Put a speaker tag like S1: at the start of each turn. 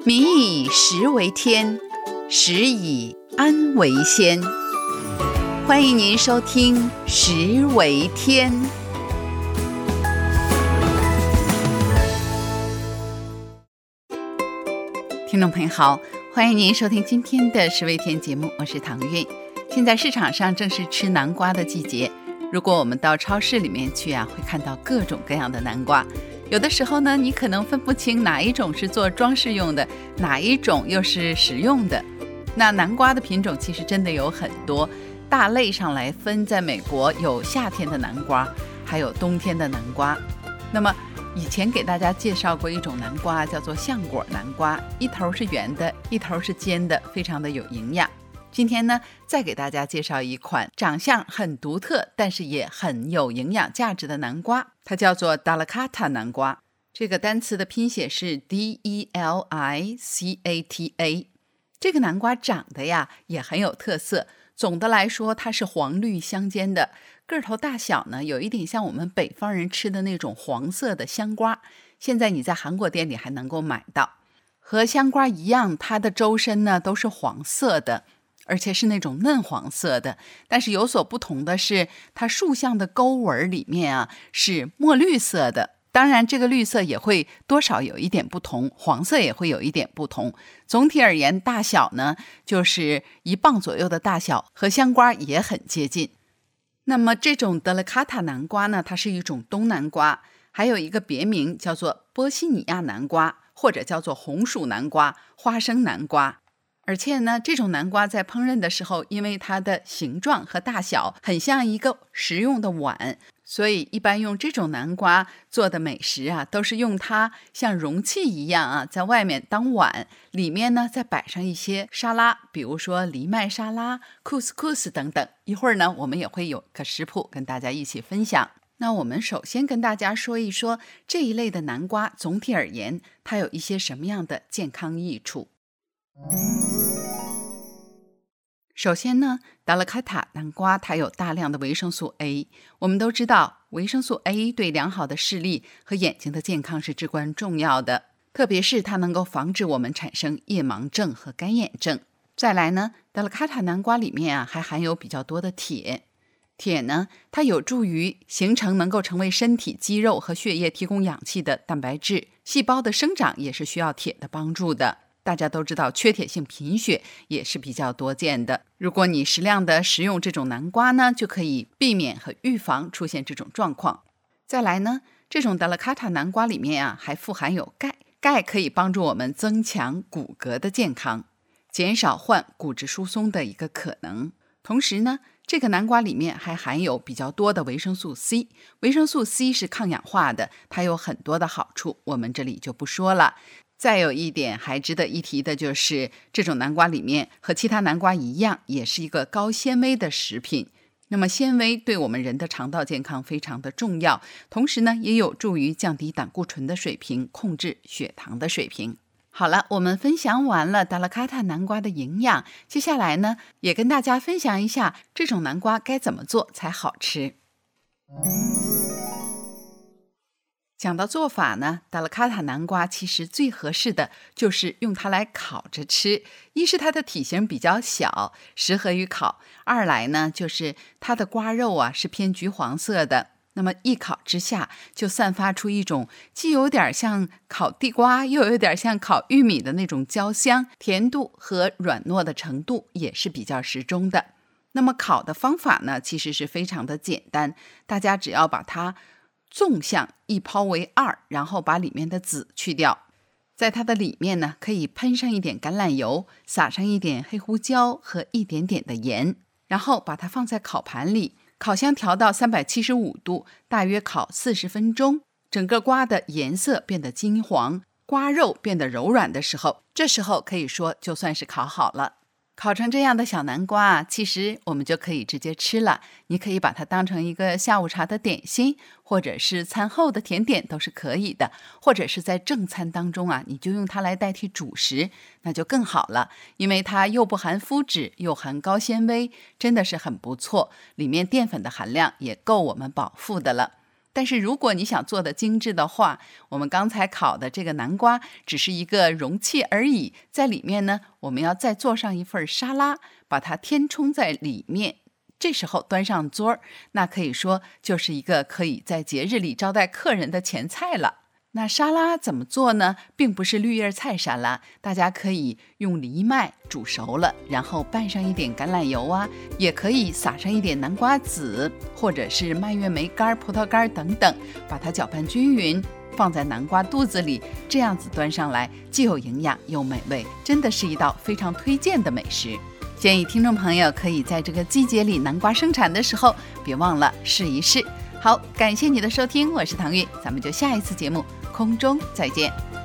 S1: 民以食为天，食以安为先。欢迎您收听食为天。听众朋友好，欢迎您收听今天的食为天节目，我是唐韵。现在市场上正是吃南瓜的季节，如果我们到超市里面去会看到各种各样的南瓜。有的时候呢，你可能分不清哪一种是做装饰用的，哪一种又是食用的。那南瓜的品种其实真的有很多，大类上来分，在美国有夏天的南瓜，还有冬天的南瓜。那么以前给大家介绍过一种南瓜，叫做橡果南瓜，一头是圆的，一头是尖的，非常的有营养。今天呢，再给大家介绍一款长相很独特，但是也很有营养价值的南瓜，它叫做 Delicata 南瓜。这个单词的拼写是 Delicata。这个南瓜长得也很有特色，总的来说它是黄绿相间的，个头大小呢有一点像我们北方人吃的那种黄色的香瓜，现在你在韩国店里还能够买到。和香瓜一样，它的周身呢都是黄色的，而且是那种嫩黄色的，但是有所不同的是，它树上的沟纹里面是墨绿色的。当然这个绿色也会多少有一点不同，黄色也会有一点不同。总体而言，大小呢就是1磅左右的大小，和香瓜也很接近。那么这种 Delicata 南瓜呢，它是一种冬南瓜，还有一个别名叫做波西尼亚南瓜，或者叫做红薯南瓜、花生南瓜。而且呢，这种南瓜在烹饪的时候，因为它的形状和大小很像一个食用的碗，所以一般用这种南瓜做的美食都是用它像容器一样在外面当碗，里面呢再摆上一些沙拉，比如说藜麦沙拉、couscous 等等。一会儿呢，我们也会有个食谱跟大家一起分享。那我们首先跟大家说一说这一类的南瓜，总体而言，它有一些什么样的健康益处。首先呢，达拉卡塔南瓜它有大量的维生素 A。 我们都知道维生素 A 对良好的视力和眼睛的健康是至关重要的，特别是它能够防止我们产生夜盲症和干眼症。再来呢，达拉卡塔南瓜里面还含有比较多的铁。铁呢，它有助于形成能够成为身体肌肉和血液提供氧气的蛋白质，细胞的生长也是需要铁的帮助的。大家都知道缺铁性贫血也是比较多见的，如果你适量的食用这种南瓜呢，就可以避免和预防出现这种状况。再来呢，这种 Delicata 南瓜里面还富含有钙，钙可以帮助我们增强骨骼的健康，减少患骨质疏松的一个可能。同时呢，这个南瓜里面还含有比较多的维生素 C， 维生素 C 是抗氧化的，它有很多的好处，我们这里就不说了。再有一点还值得一提的就是，这种南瓜里面和其他南瓜一样，也是一个高纤维的食品。那么纤维对我们人的肠道健康非常的重要，同时呢，也有助于降低胆固醇的水平，控制血糖的水平。好了，我们分享完了达拉卡塔南瓜的营养，接下来呢，也跟大家分享一下这种南瓜该怎么做才好吃。讲到做法呢，达拉卡塔南瓜其实最合适的就是用它来烤着吃。一是它的体型比较小，适合于烤；二来呢，就是它的瓜肉是偏橘黄色的，那么一烤之下就散发出一种既有点像烤地瓜，又有点像烤玉米的那种焦香，甜度和软糯的程度也是比较适中的。那么烤的方法呢，其实是非常的简单，大家只要把它纵向一抛为2，然后把里面的籽去掉，在它的里面呢，可以喷上一点橄榄油，撒上一点黑胡椒和一点点的盐，然后把它放在烤盘里，烤箱调到375度，大约烤40分钟。整个瓜的颜色变得金黄，瓜肉变得柔软的时候，这时候可以说就算是烤好了。烤成这样的小南瓜其实我们就可以直接吃了。你可以把它当成一个下午茶的点心，或者是餐后的甜点都是可以的，或者是在正餐当中你就用它来代替主食，那就更好了，因为它又不含麸质，又含高纤维，真的是很不错，里面淀粉的含量也够我们饱腹的了。 但是如果你想做的精致的话，我们刚才烤的这个南瓜只是一个容器而已，在里面呢，我们要再做上一份沙拉，把它填充在里面。这时候端上桌，那可以说就是一个可以在节日里招待客人的前菜了。那沙拉怎么做呢？并不是绿叶菜沙拉，大家可以用藜麦煮熟了，然后拌上一点橄榄油啊，也可以撒上一点南瓜籽，或者是蔓越莓干、葡萄干等等，把它搅拌均匀，放在南瓜肚子里，这样子端上来，既有营养又美味，真的是一道非常推荐的美食。建议听众朋友可以在这个季节里南瓜生产的时候，别忘了试一试。好，感谢你的收听，我是唐玉，咱们就下一次节目空中再见。